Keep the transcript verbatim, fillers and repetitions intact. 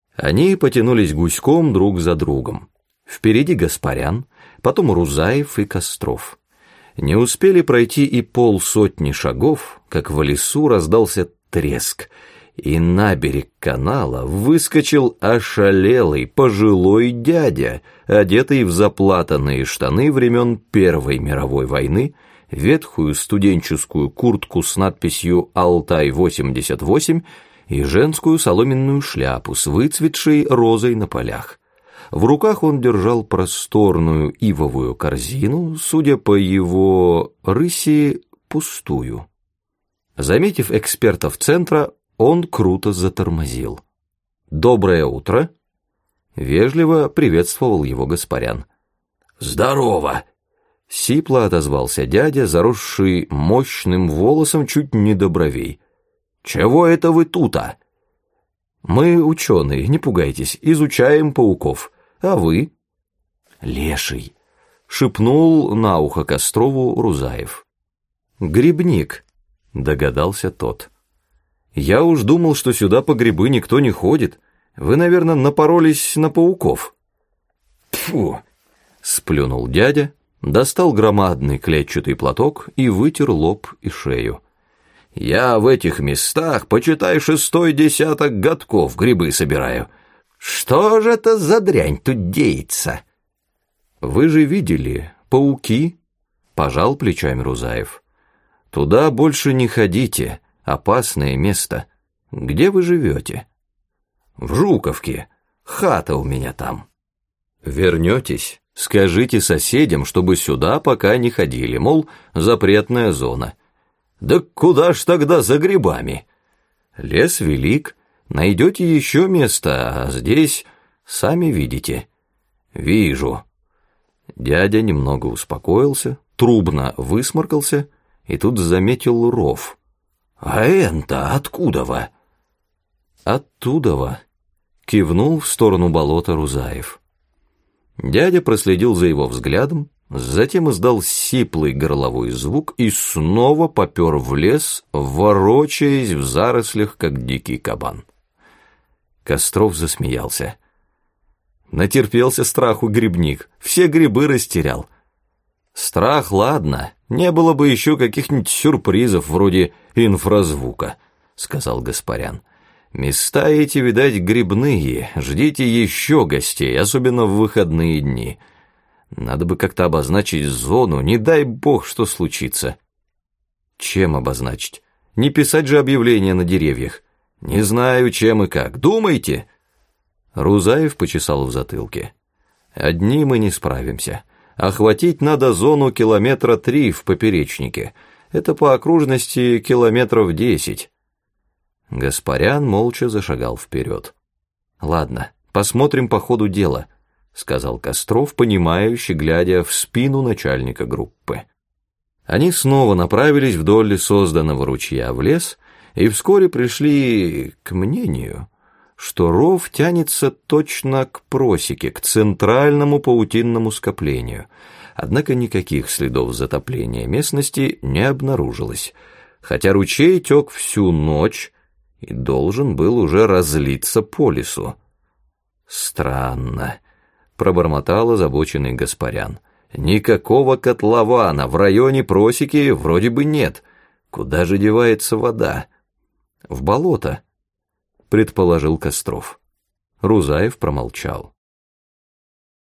Они потянулись гуськом друг за другом. Впереди Гаспарян, потом Рузаев и Костров. Не успели пройти и полсотни шагов, как в лесу раздался треск, и на берег канала выскочил ошалелый пожилой дядя, одетый в заплатанные штаны времен Первой мировой войны, ветхую студенческую куртку с надписью «Алтай восемьдесят восемь» и женскую соломенную шляпу с выцветшей розой на полях. В руках он держал просторную ивовую корзину, судя по его рыси, пустую. Заметив экспертов центра, он круто затормозил. «Доброе утро!» — вежливо приветствовал его Гаспарян. «Здорово!» — сипло отозвался дядя, заросший мощным волосом чуть не до бровей. «Чего это вы тут-а?» «Мы ученые, не пугайтесь, изучаем пауков. А вы?» «Леший», — шепнул на ухо Кострову Рузаев. «Грибник», — догадался тот. «Я уж думал, что сюда по грибы никто не ходит. Вы, наверное, напоролись на пауков». «Тьфу!» — сплюнул дядя, достал громадный клетчатый платок и вытер лоб и шею. «Я в этих местах, почитай, шестой десяток годков грибы собираю. Что же это за дрянь тут деется?» «Вы же видели, пауки?» — пожал плечами Рузаев. «Туда больше не ходите, опасное место. Где вы живете?» «В Жуковке, хата у меня там». «Вернетесь, скажите соседям, чтобы сюда пока не ходили, мол, запретная зона». «Да куда ж тогда за грибами?» «Лес велик, найдете еще место, а здесь, сами видите». «Вижу». Дядя немного успокоился, трубно высморкался и тут заметил ров. «А это откуда-во?» «Оттуда-во», — кивнул в сторону болота Рузаев. Дядя проследил за его взглядом, затем издал сиплый горловой звук и снова попер в лес, ворочаясь в зарослях, как дикий кабан. Костров засмеялся. Натерпелся страху грибник, все грибы растерял. «Страх, ладно, не было бы еще каких-нибудь сюрпризов вроде инфразвука», — сказал Гаспарян. «Места эти, видать, грибные, ждите еще гостей, особенно в выходные дни. Надо бы как-то обозначить зону, не дай бог, что случится». «Чем обозначить? Не писать же объявления на деревьях». «Не знаю, чем и как. Думайте!» Рузаев почесал в затылке. «Одни мы не справимся. Охватить надо зону километра три в поперечнике. Это по окружности километров десять». Гаспарян молча зашагал вперед. «Ладно, посмотрим по ходу дела», — сказал Костров, понимающе глядя в спину начальника группы. Они снова направились вдоль созданного ручья в лес и вскоре пришли к мнению, что ров тянется точно к просеке, к центральному паутинному скоплению. Однако никаких следов затопления местности не обнаружилось, хотя ручей тек всю ночь и должен был уже разлиться по лесу. «Странно», — пробормотал озабоченный Гаспарян. «Никакого котлована в районе просеки вроде бы нет. Куда же девается вода?» «В болото», — предположил Костров. Рузаев промолчал.